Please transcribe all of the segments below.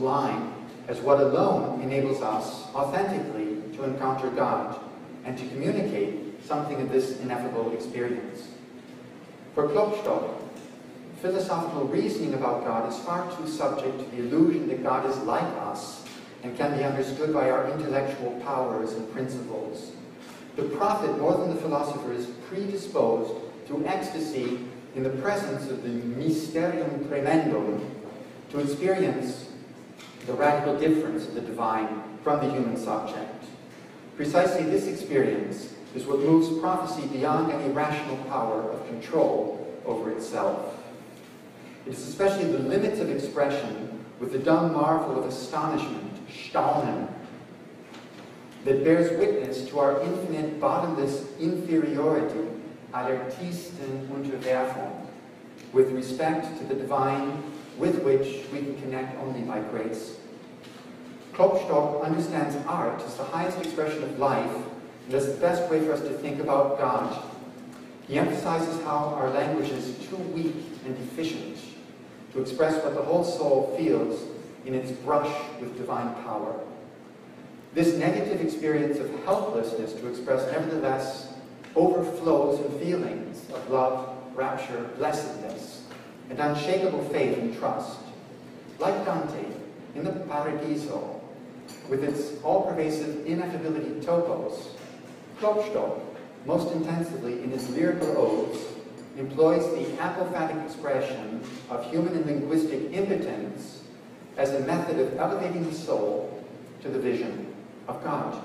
line as what alone enables us authentically to encounter God and to communicate something of this ineffable experience. For Klopstock, philosophical reasoning about God is far too subject to the illusion that God is like us and can be understood by our intellectual powers and principles. The prophet, more than the philosopher, is predisposed through ecstasy in the presence of the mysterium tremendum to experience the radical difference of the divine from the human subject. Precisely this experience is what moves prophecy beyond any rational power of control over itself. It is especially the limits of expression with the dumb marvel of astonishment, Staunen, that bears witness to our infinite bottomless inferiority, aller tiefsten Unterwerfung, with respect to the divine with which we can connect only by grace. Klopstock understands art as the highest expression of life and as the best way for us to think about God. He emphasizes how our language is too weak and deficient to express what the whole soul feels in its brush with divine power. This negative experience of helplessness to express nevertheless overflows in feelings of love, rapture, blessedness, and unshakable faith and trust. Like Dante in the Paradiso, with its all-pervasive ineffability topos, Klopstock, most intensively in his lyrical odes, employs the apophatic expression of human and linguistic impotence as a method of elevating the soul to the vision of God.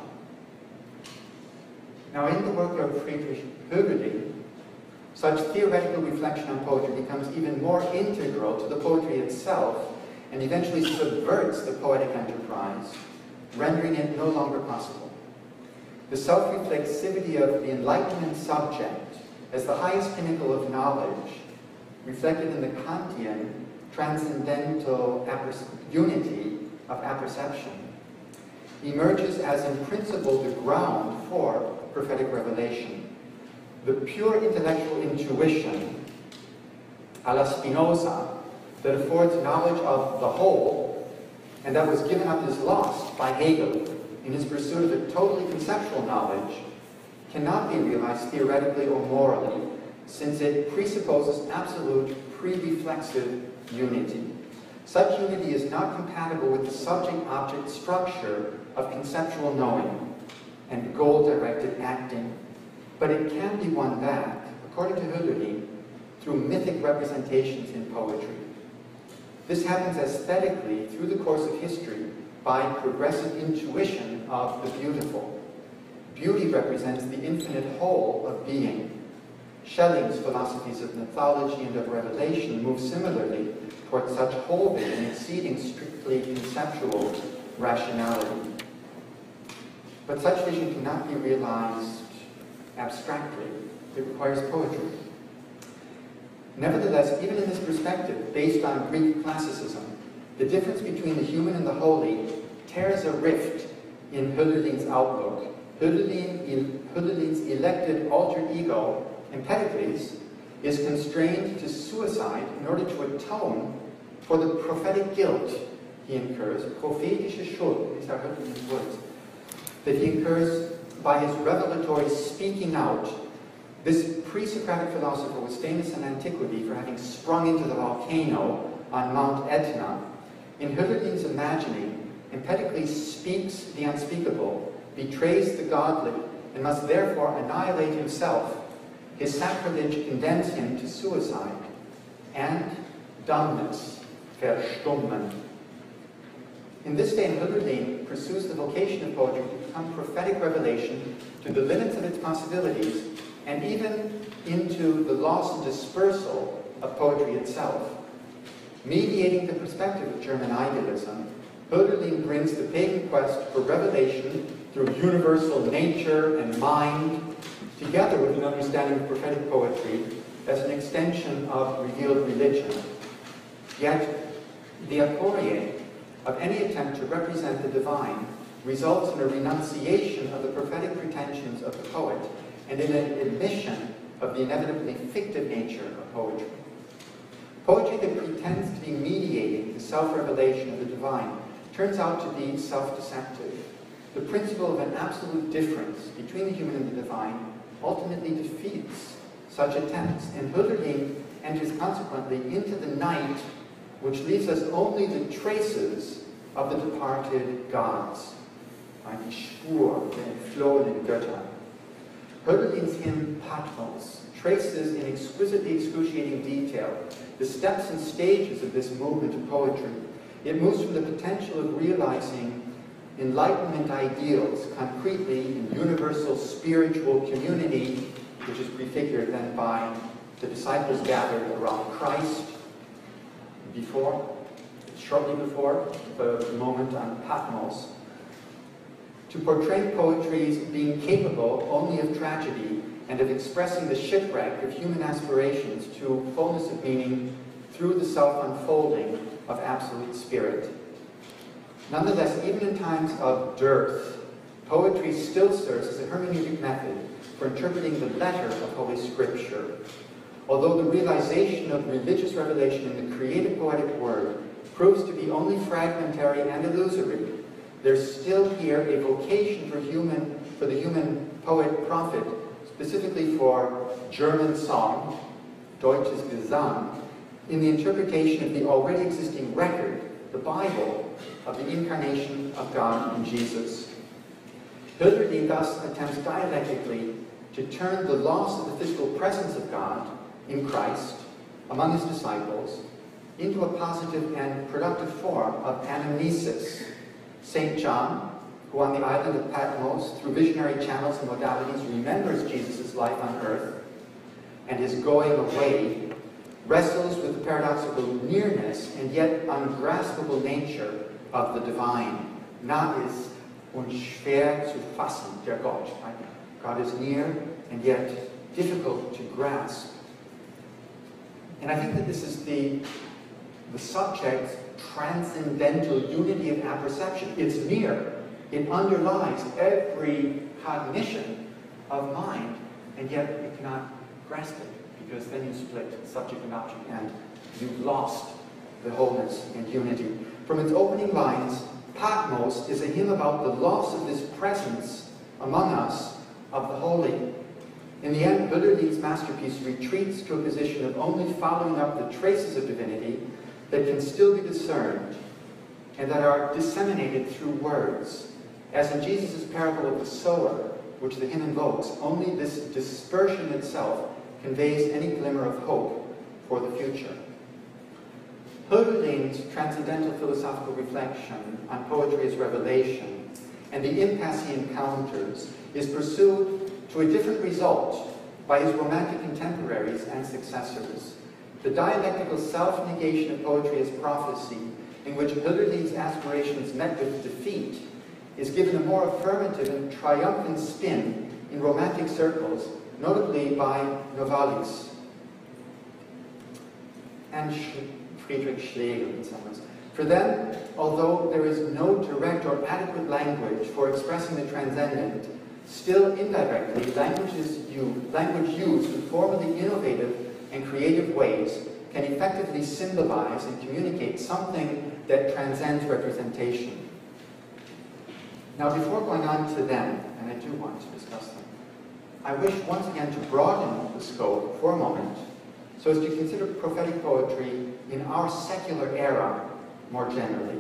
Now, in the work of Friedrich Hölderlin, such theoretical reflection on poetry becomes even more integral to the poetry itself and eventually subverts the poetic enterprise, rendering it no longer possible. The self-reflexivity of the Enlightenment subject as the highest pinnacle of knowledge, reflected in the Kantian transcendental unity of apperception, emerges as in principle the ground for prophetic revelation. The pure intellectual intuition, a la Spinoza, that affords knowledge of the whole, and that was given up as lost by Hegel in his pursuit of a totally conceptual knowledge, cannot be realized theoretically or morally, since it presupposes absolute pre-reflexive unity. Such unity is not compatible with the subject-object structure of conceptual knowing and goal-directed acting, but it can be won back, according to Hölderlin, through mythic representations in poetry. This happens aesthetically through the course of history by progressive intuition of the beautiful. Beauty represents the infinite whole of being. Schelling's philosophies of mythology and of revelation move similarly towards such whole vision exceeding strictly conceptual rationality. But such vision cannot be realized abstractly. It requires poetry. Nevertheless, even in this perspective, based on Greek classicism, the difference between the human and the holy tears a rift in Hölderlin's outlook. Hölderlin's elected alter ego, Empedocles, is constrained to suicide in order to atone for the prophetic guilt he incurs, prophetische Schuld, these are Hölderlin's words, that he incurs by his revelatory speaking out. This pre-Socratic philosopher was famous in antiquity for having sprung into the volcano on Mount Etna. In Hölderlin's imagining, Empedocles speaks the unspeakable, betrays the godly, and must therefore annihilate himself. His sacrilege condemns him to suicide and dumbness, verstummen. In this vein, Hölderlin pursues the vocation of poetry to become prophetic revelation to the limits of its possibilities and even into the loss and dispersal of poetry itself. Mediating the perspective of German idealism, Hölderlin brings the pagan quest for revelation through universal nature and mind, together with an understanding of prophetic poetry as an extension of revealed religion. Yet, the aporia of any attempt to represent the divine results in a renunciation of the prophetic pretensions of the poet and in an admission of the inevitably fictive nature of poetry. Poetry that pretends to be mediating the self-revelation of the divine turns out to be self-deceptive. The principle of an absolute difference between the human and the divine ultimately defeats such attempts, and Hölderlin enters consequently into the night which leaves us only the traces of the departed gods, die Spur der entflohenen Götter. Hölderlin's hymn Patmos traces in exquisitely excruciating detail the steps and stages of this movement of poetry. It moves from the potential of realizing Enlightenment ideals concretely in universal spiritual community, which is prefigured then by the disciples gathered around Christ shortly before the moment on Patmos, to portray poetry being capable only of tragedy and of expressing the shipwreck of human aspirations to fullness of meaning through the self-unfolding of absolute spirit. Nonetheless, even in times of dearth, poetry still serves as a hermeneutic method for interpreting the letter of Holy Scripture. Although the realization of religious revelation in the creative poetic word proves to be only fragmentary and illusory, there's still here a vocation for the human poet-prophet, specifically for German song, Deutsches Gesang, in the interpretation of the already existing record, the Bible, of the incarnation of God in Jesus. Hölderlin thus attempts dialectically to turn the loss of the physical presence of God in Christ among his disciples into a positive and productive form of anamnesis. St. John, who on the island of Patmos, through visionary channels and modalities, remembers Jesus' life on earth and his going away, wrestles with the paradoxical nearness and yet ungraspable nature of the divine. Nah ist und schwer zu fassen, der Gott. God is near and yet difficult to grasp. And I think that this is the subject's transcendental unity of apperception. It's near. It underlies every cognition of mind, and yet you cannot grasp it, because then you split subject and object, and you've lost the wholeness and unity. From its opening lines, Patmos is a hymn about the loss of this presence among us of the holy. In the end, Hölderlin's masterpiece retreats to a position of only following up the traces of divinity that can still be discerned and that are disseminated through words. As in Jesus' parable of the sower, which the hymn invokes, only this dispersion itself conveys any glimmer of hope for the future. Hölderlin's transcendental philosophical reflection on poetry as revelation and the impasse he encounters is pursued to a different result by his romantic contemporaries and successors. The dialectical self-negation of poetry as prophecy, in which Hölderlin's aspirations met with defeat, is given a more affirmative and triumphant spin in romantic circles, notably by Novalis and Friedrich Schlegel in some ways. For them, although there is no direct or adequate language for expressing the transcendent, still indirectly, language used in formally innovative and creative ways can effectively symbolize and communicate something that transcends representation. Now, before going on to them, and I do want to discuss them, I wish once again to broaden the scope for a moment so as to consider prophetic poetry in our secular era more generally.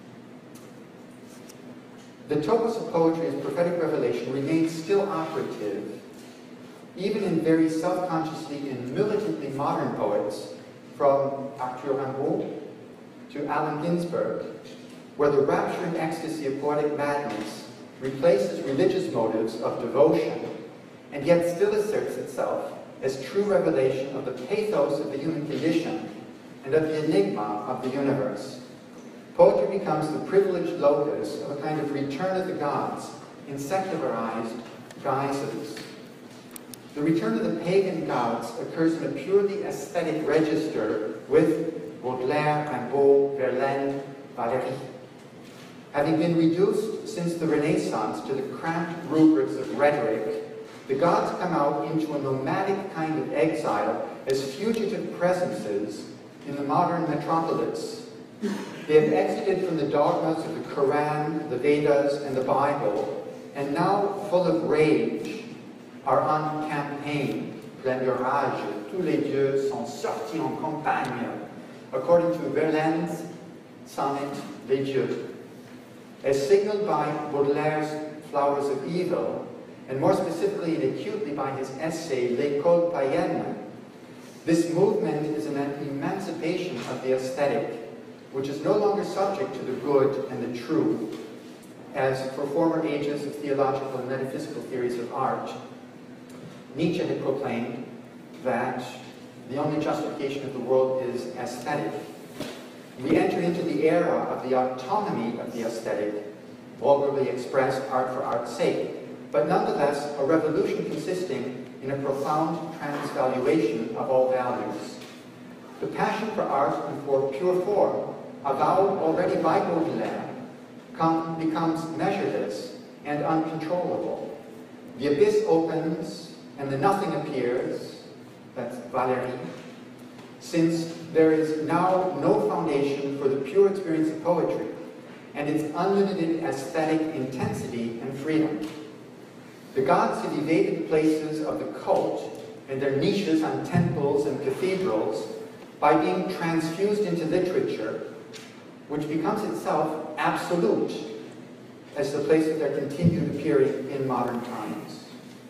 The topos of poetry as prophetic revelation remains still operative, even in very self-consciously and militantly modern poets, from Arthur Rimbaud to Allen Ginsberg, where the rapture and ecstasy of poetic madness replaces religious motives of devotion, and yet still asserts itself as true revelation of the pathos of the human condition and of the enigma of the universe. Poetry becomes the privileged locus of a kind of return of the gods in secularized guises. The return of the pagan gods occurs in a purely aesthetic register with Baudelaire, Rimbaud, Verlaine, Valéry. Having been reduced since the Renaissance to the cramped rubrics of rhetoric, the gods come out into a nomadic kind of exile as fugitive presences in the modern metropolis. They have exited from the dogmas of the Quran, the Vedas, and the Bible, and now, full of rage, are on campaign. Plein de rage, tous les dieux sont sortis en campagne, according to Verlaine's sonnet, Les Dieux. As signaled by Baudelaire's Flowers of Evil, and more specifically and acutely by his essay, L'école païenne, this movement is an emancipation of the aesthetic, which is no longer subject to the good and the true, as for former ages of theological and metaphysical theories of art. Nietzsche had proclaimed that the only justification of the world is aesthetic. We enter into the era of the autonomy of the aesthetic, vulgarly expressed art for art's sake, but nonetheless a revolution consisting in a profound transvaluation of all values. The passion for art and for pure form, avowed already by Baudelaire, becomes measureless and uncontrollable. The abyss opens and the nothing appears, that's Valéry, since there is now no foundation for the pure experience of poetry and its unlimited aesthetic intensity and freedom. The gods have evaded places of the cult and their niches on temples and cathedrals by being transfused into literature, which becomes itself absolute as the place of their continued appearing in modern times.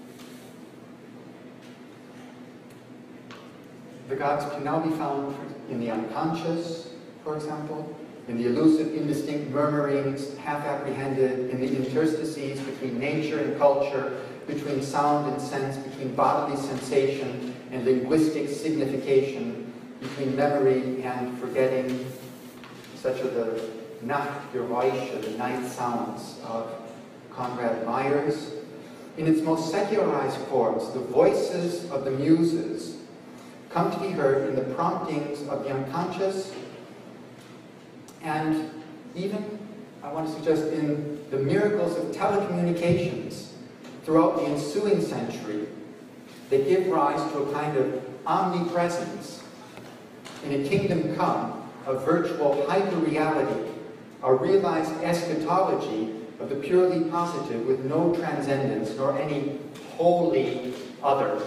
The gods can now be found in the unconscious, for example, in the elusive, indistinct murmurings, half-apprehended, in the interstices between nature and culture, between sound and sense, between bodily sensation and linguistic signification, between memory and forgetting. Such are the Nachtgeräusche, the night sounds of Conrad Meyers. In its most secularized forms, the voices of the muses come to be heard in the promptings of the unconscious, and even, I want to suggest, in the miracles of telecommunications throughout the ensuing century. They give rise to a kind of omnipresence in a kingdom come of virtual hyper-reality, a realized eschatology of the purely positive with no transcendence nor any wholly other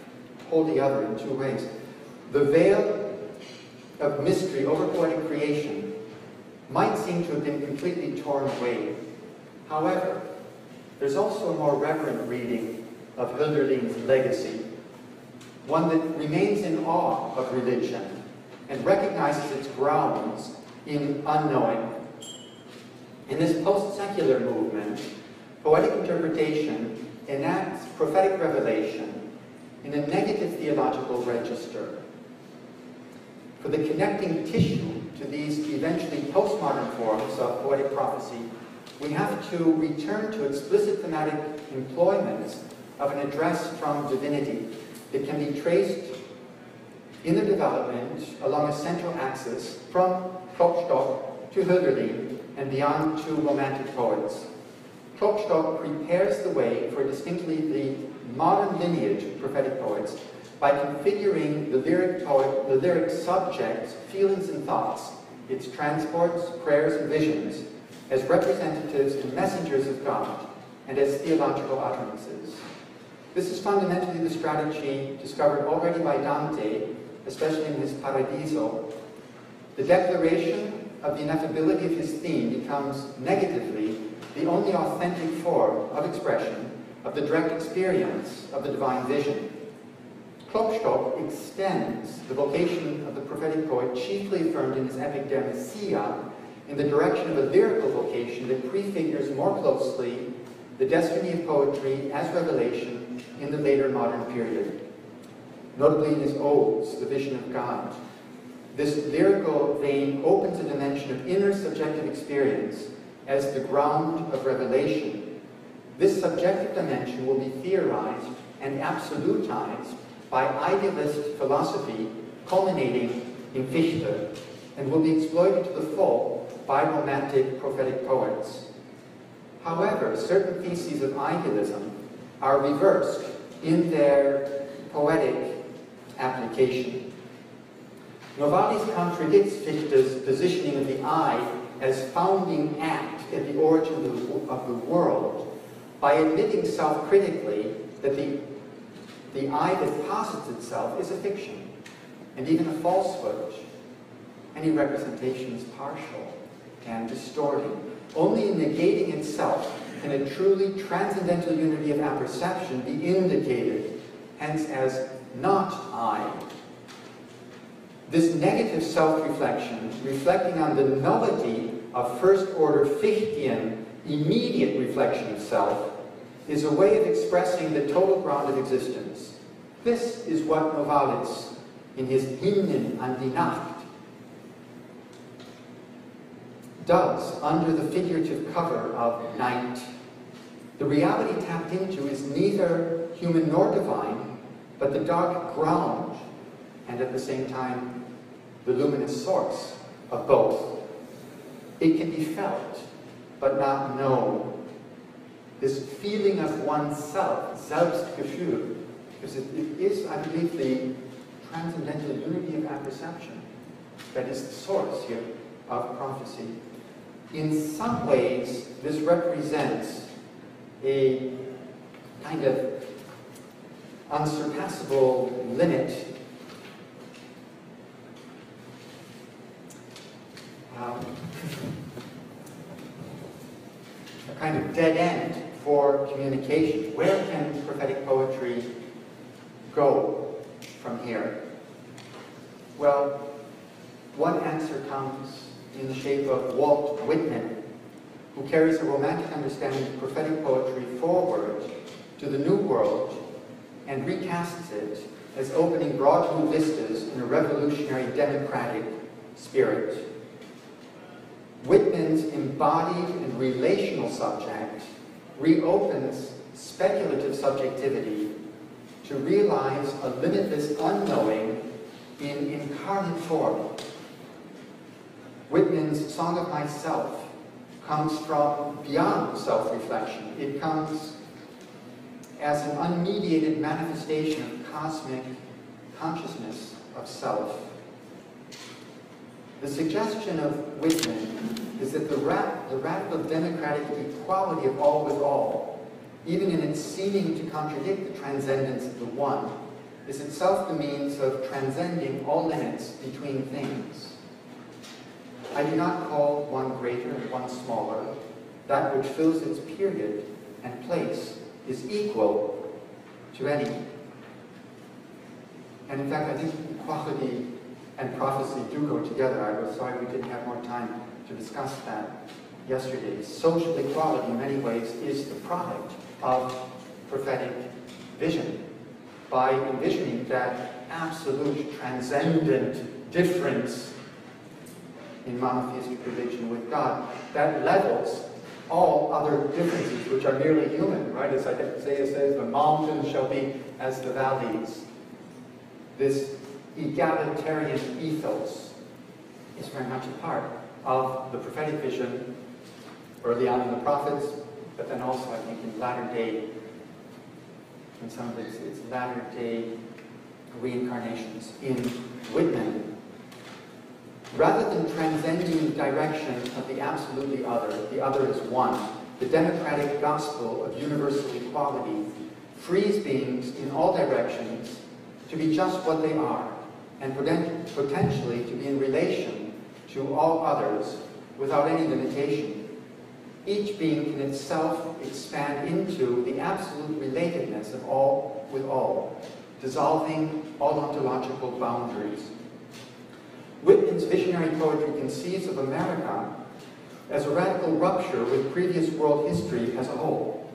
in two ways. The veil of mystery over poetic creation might seem to have been completely torn away. However, there's also a more reverent reading of Hölderlin's legacy, one that remains in awe of religion and recognizes its grounds in unknowing. In this post-secular movement, poetic interpretation enacts prophetic revelation in a negative theological register. For the connecting tissue to these eventually postmodern forms of poetic prophecy, we have to return to explicit thematic employments of an address from divinity that can be traced in the development along a central axis from Klopstock to Hölderlin and beyond to Romantic poets. Klopstock prepares the way for distinctly the modern lineage of prophetic poets by configuring the lyric subjects, feelings and thoughts, its transports, prayers and visions, as representatives and messengers of God, and as theological utterances. This is fundamentally the strategy discovered already by Dante, especially in his Paradiso. The declaration of the ineffability of his theme becomes negatively the only authentic form of expression of the direct experience of the divine vision. Klopstock extends the vocation of the prophetic poet, chiefly affirmed in his epic Der Messiah, in the direction of a lyrical vocation that prefigures more closely the destiny of poetry as revelation in the later modern period. Notably in his odes, The Vision of God, this lyrical vein opens a dimension of inner subjective experience as the ground of revelation. This subjective dimension will be theorized and absolutized by idealist philosophy culminating in Fichte, and will be exploited to the full by Romantic prophetic poets. However, certain theses of idealism are reversed in their poetic application. Novalis contradicts Fichte's positioning of the I as founding act at the origin of the world by admitting self-critically that the I that posits itself is a fiction, and even a falsehood. Any representation is partial and distorting. Only in negating itself can a truly transcendental unity of apperception be indicated, hence as not I. This negative self-reflection, reflecting on the nullity of first-order Fichtean immediate reflection of self, is a way of expressing the total ground of existence. This is what Novalis, in his Hymnen an die Nacht, does under the figurative cover of night. The reality tapped into is neither human nor divine, but the dark ground, and at the same time, the luminous source of both. It can be felt, but not known. This feeling of oneself, Selbstgefühl, because it is, I believe, the transcendental unity of apperception that is the source here of prophecy. In some ways, this represents a kind of unsurpassable limit, a kind of dead end for communication. Where can prophetic poetry go from here? Well, one answer comes in the shape of Walt Whitman, who carries a romantic understanding of prophetic poetry forward to the New World and recasts it as opening broad new vistas in a revolutionary democratic spirit. Whitman's embodied and relational subject reopens speculative subjectivity to realize a limitless unknowing in incarnate form. Whitman's Song of Myself comes from beyond self-reflection. It comes as an unmediated manifestation of cosmic consciousness of self. The suggestion of Whitman is that the radical democratic equality of all with all, even in its seeming to contradict the transcendence of the one, is itself the means of transcending all limits between things. I do not call one greater and one smaller. That which fills its period and place is equal to any. And in fact, I think equality and prophecy do go together. I was sorry we didn't have more time to discuss that yesterday. Social equality, in many ways, is the product of prophetic vision. By envisioning that absolute, transcendent difference in monotheistic religion with God, that levels all other differences which are merely human, right? As Isaiah says, the mountains shall be as the valleys. This egalitarian ethos is very much a part of the prophetic vision early on in the prophets, but then also, I think, in latter day, in some of its latter day reincarnations in Whitman. Rather than transcending the direction of the absolutely the other is one, the democratic gospel of universal equality frees beings in all directions to be just what they are, and potentially to be in relation to all others without any limitation. Each being can itself expand into the absolute relatedness of all with all, dissolving all ontological boundaries. Whitman's visionary poetry conceives of America as a radical rupture with previous world history as a whole.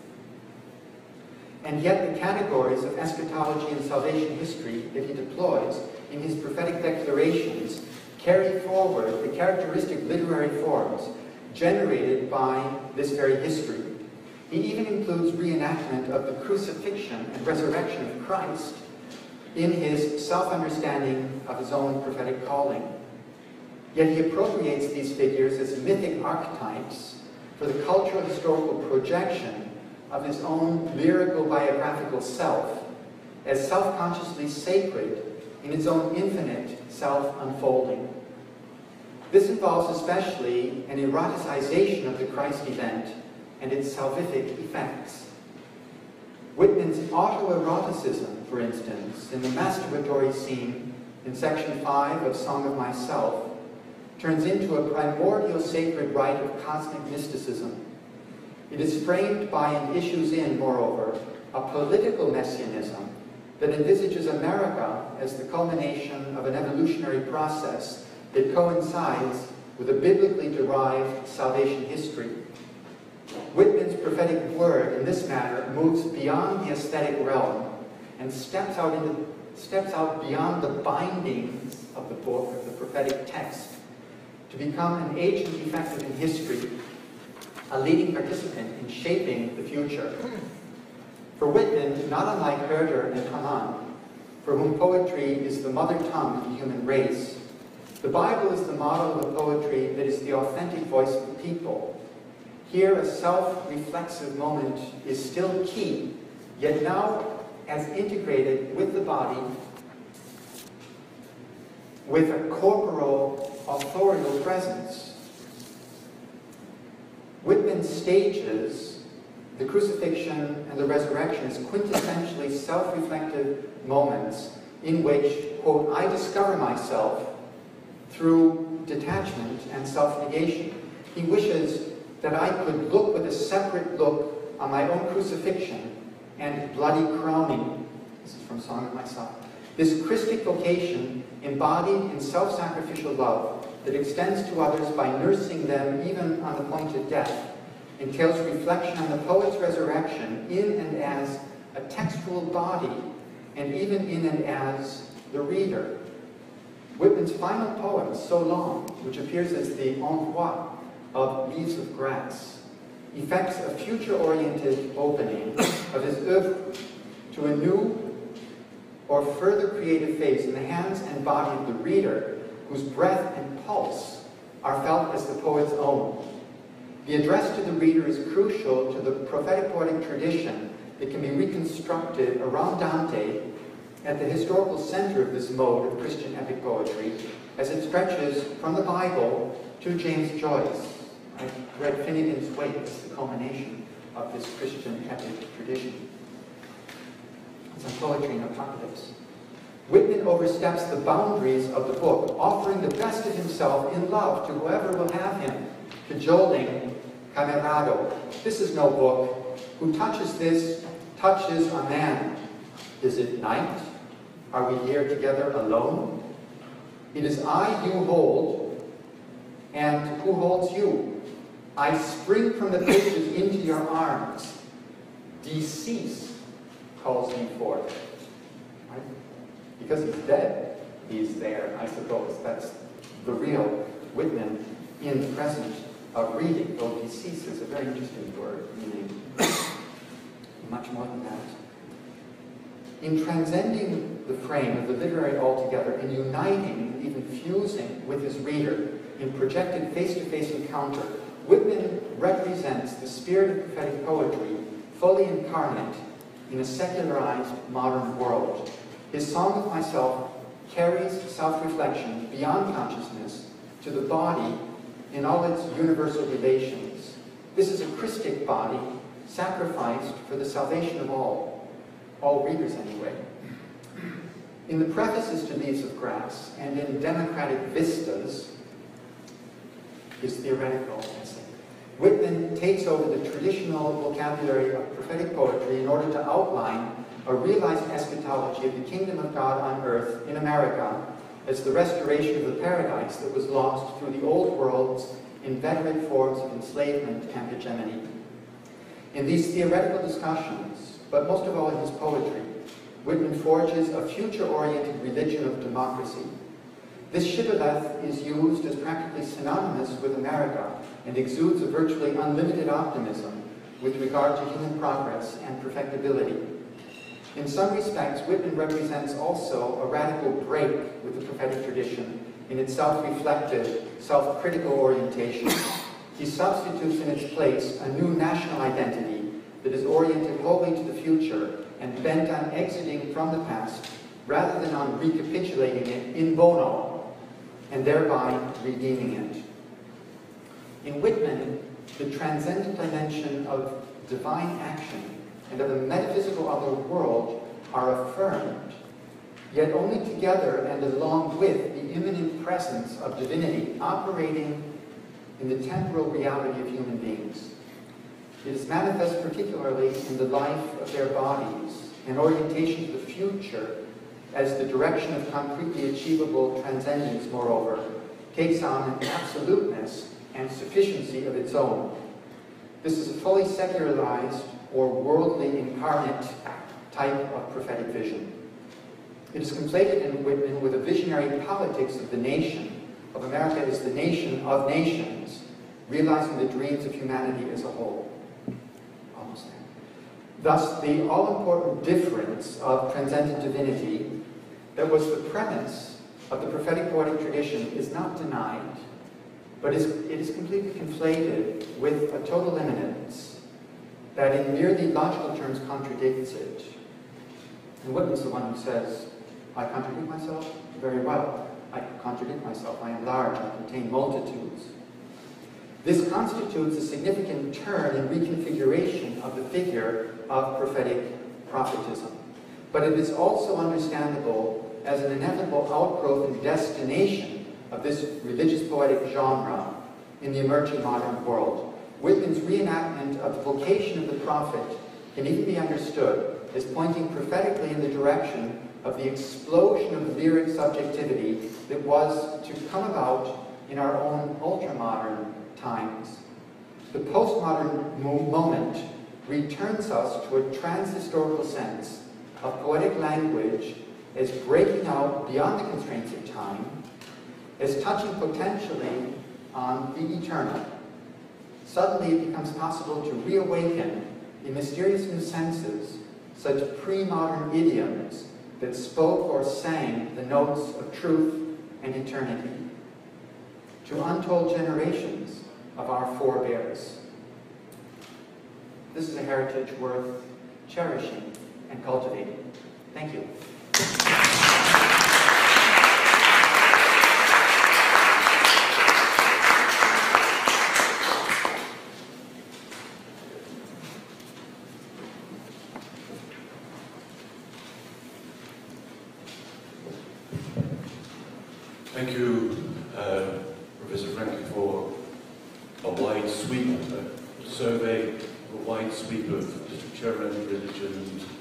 And yet the categories of eschatology and salvation history that he deploys in his prophetic declarations carry forward the characteristic literary forms generated by this very history. He even includes reenactment of the crucifixion and resurrection of Christ in his self-understanding of his own prophetic calling. Yet he appropriates these figures as mythic archetypes for the cultural historical projection of his own lyrical biographical self as self-consciously sacred in its own infinite self-unfolding. This involves especially an eroticization of the Christ event and its salvific effects. Whitman's autoeroticism, for instance, in the masturbatory scene in section 5 of Song of Myself, turns into a primordial sacred rite of cosmic mysticism. It is framed by and issues in, moreover, a political messianism that envisages America as the culmination of an evolutionary process that coincides with a biblically derived salvation history. Whitman's prophetic word in this matter moves beyond the aesthetic realm and steps out beyond the bindings of the book, of the prophetic text, to become an agent effective in history, a leading participant in shaping the future. For Whitman, not unlike Herder and Hamann, for whom poetry is the mother tongue of the human race, the Bible is the model of poetry that is the authentic voice of the people. Here, a self-reflexive moment is still key, yet now as integrated with the body, with a corporal, authorial presence. Whitman stages the crucifixion and the resurrection as quintessentially self-reflective moments in which, quote, I discover myself through detachment and self-negation. He wishes that I could look with a separate look on my own crucifixion and bloody crowning. This is from Song of Myself. This Christic vocation embodied in self-sacrificial love that extends to others by nursing them even on the point of death entails reflection on the poet's resurrection in and as a textual body and even in and as the reader. Whitman's final poem, So Long, which appears as the envoi of Leaves of Grass, effects a future-oriented opening of his oeuvre to a new or further creative phase in the hands and body of the reader, whose breath and pulse are felt as the poet's own. The address to the reader is crucial to the prophetic poetic tradition that can be reconstructed around Dante at the historical center of this mode of Christian epic poetry as it stretches from the Bible to James Joyce. I read Finnegan's Wake as the culmination of this Christian epic tradition. It's on poetry and apocalypse. Whitman oversteps the boundaries of the book, offering the best of himself in love to whoever will have him, cajoling camerado. This is no book. Who touches this touches a man. Is it night? Are we here together alone? It is I you hold, and who holds you? I spring from the pages into your arms. Decease calls me forth. Right? Because he's dead, he's there, I suppose. That's the real Whitman in the present of reading, though decease is a very interesting word, meaning much more than that. In transcending the frame of the literary altogether, in uniting, even fusing with his reader, in projected face-to-face encounter, Whitman represents the spirit of prophetic poetry fully incarnate in a secularized modern world. His Song of Myself carries self-reflection beyond consciousness to the body in all its universal relations. This is a Christic body sacrificed for the salvation of all readers anyway. In the prefaces to Leaves of Grass and in Democratic Vistas, his theoretical essay, Whitman takes over the traditional vocabulary of prophetic poetry in order to outline a realized eschatology of the kingdom of God on earth in America as the restoration of the paradise that was lost through the old world's inveterate forms of enslavement and hegemony. In these theoretical discussions, but most of all in his poetry, Whitman forges a future-oriented religion of democracy. This shibboleth is used as practically synonymous with America and exudes a virtually unlimited optimism with regard to human progress and perfectibility. In some respects, Whitman represents also a radical break with the prophetic tradition in its self-reflective, self-critical orientation. He substitutes in its place a new national identity that is oriented wholly to the future and bent on exiting from the past rather than on recapitulating it in bono and thereby redeeming it. In Whitman, the transcendent dimension of divine action and of a metaphysical other world are affirmed, yet only together and along with the immanent presence of divinity operating in the temporal reality of human beings. It is manifest particularly in the life of their bodies, an orientation to the future as the direction of concretely achievable transcendence, moreover, takes on an absoluteness and sufficiency of its own. This is a fully secularized or worldly incarnate type of prophetic vision. It is conflated in Whitman with a visionary politics of the nation, of America as the nation of nations, realizing the dreams of humanity as a whole. Almost there. Thus, the all-important difference of transcendent divinity that was the premise of the prophetic poetic tradition is not denied, but it is completely conflated with a total immanence that in merely logical terms contradicts it. And Whitman's the one who says, I contradict myself? Very well. I contradict myself. I am large. I contain multitudes. This constitutes a significant turn in reconfiguration of the figure of prophetic prophetism. But it is also understandable as an inevitable outgrowth and destination of this religious poetic genre in the emerging modern world. Whitman's reenactment of the vocation of the prophet can even be understood as pointing prophetically in the direction of the explosion of lyric subjectivity that was to come about in our own ultra-modern times. The postmodern moment returns us to a transhistorical sense of poetic language as breaking out beyond the constraints of time, as touching potentially on the eternal. Suddenly it becomes possible to reawaken in mysterious new senses such pre-modern idioms that spoke or sang the notes of truth and eternity to untold generations of our forebears. This is a heritage worth cherishing and cultivating. Thank you. Thank you, Professor Franke, for a wide sweep, a survey, a wide sweep of literature and religion